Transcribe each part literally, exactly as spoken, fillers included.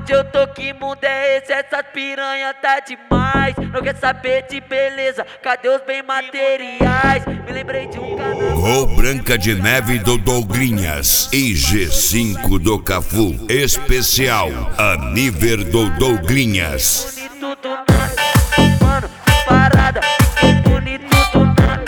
Onde eu tô, que mundo é esse? Essas piranha tá demais. Não quer saber de beleza, cadê os bem materiais? Me lembrei de um canal. Gol Branca de Neve do Douglinhas e G cinco do Cafu. Especial Aniver do Douglinhas. Bonito do nada, mano, parada, fiquei bonito do nada.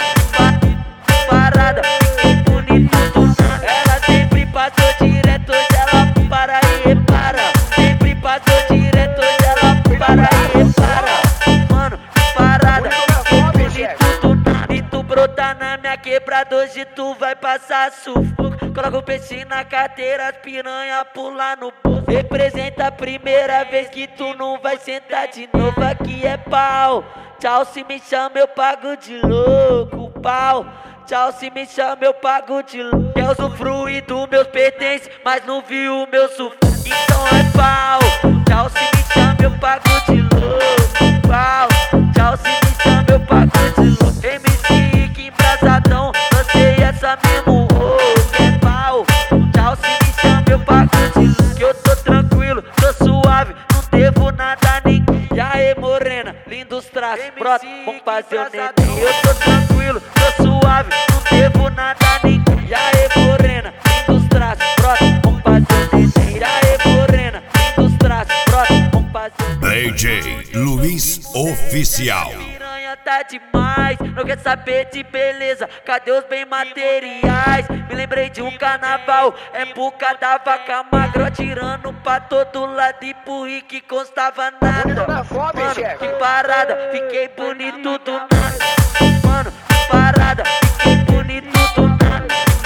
Parada, fiquei bonito do nada. Ela sempre passou direto, hoje ela para e repara. Sempre passou direto, hoje ela para e repara. Mano, parada, fiquei bonito do nada. E tu brota na minha quebrada, hoje tu vai passar sufoco. Coloca o peixe na carteira, as piranha pula no bolso. Representa a primeira vez que tu não vai sentar de novo. Aqui é pau, tchau, se me chama eu pago de louco. Pau, tchau, se me chama eu pago de louco. Quer usufruir dos meus pertences, mas não viu o meu sufoco. Então é pau, tchau, se me chama eu pago de louco. Pau, tchau, se me chama eu pago de louco. M C Rick embrasadão, lancei essa mesmo rouco. É pau, tchau, se me chama eu pago de louco. Que eu tô tranquilo, tô suave, não devo nada a ninguém. E aí, morena, lindos traços, brota, vamos fazer o neném. Eu tô tranquilo, tô suave, não devo nada a ninguém. E aí, morena, lindos traços, brota, vamos fazer o neném. E aí, morena, lindos traços, brota, vamos fazer o neném. D J Luiz Oficial. Piranha tá demais, não quer saber de beleza, cadê os bem materiais? Me lembrei de um carnaval, época da vaca magra, atirando pra todo lado e pro Rick constava nada. Mano, que parada, fiquei bonito do nada. Mano, que parada, fiquei bonito do nada.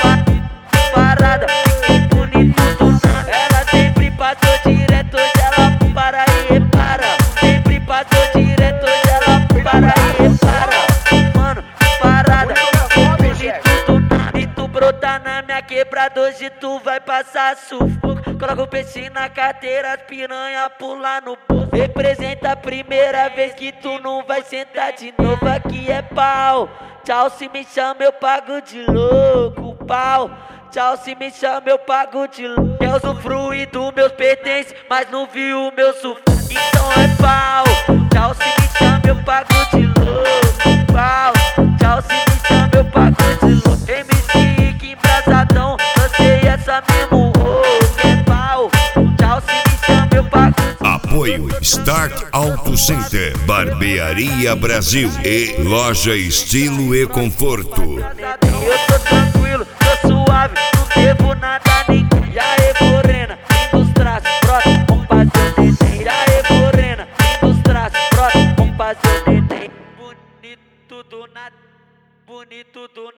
Parada, fiquei bonito do nada. Ela sempre passou direto, hoje ela para e repara. Sempre passou direto, hoje ela para e repara. Mano, parada, fiquei bonito do nada. E tu brota na minha quebrada, hoje tu vai passar sufoco. Coloca o peixe na carteira, as piranha pula no bolso. Representa a primeira vez que tu não vai sentar de novo. Aqui é pau, tchau, se me chama eu pago de louco. Pau, tchau, se me chama eu pago de louco. Quer usufruir dos meus pertences, mas não viu o meu sufoco. Então é pau, tchau, se me chama eu pago de louco. Pau, tchau, se me chama eu pago de louco. M C Rick embrasadão, lancei essa mesmo rouco. É pau, tchau, se me chama eu pago de louco. Apoio Start Auto Center, Barbearia Brasil e Loja Estilo e Conforto. Eu tô tranquilo, tô suave, não devo nada a ninguém. E aí, morena, lindos traços, brota, vamos fazer o neném. E aí, morena, lindos traços, brota, vamos fazer o neném. Bonito do nada, bonito do nada.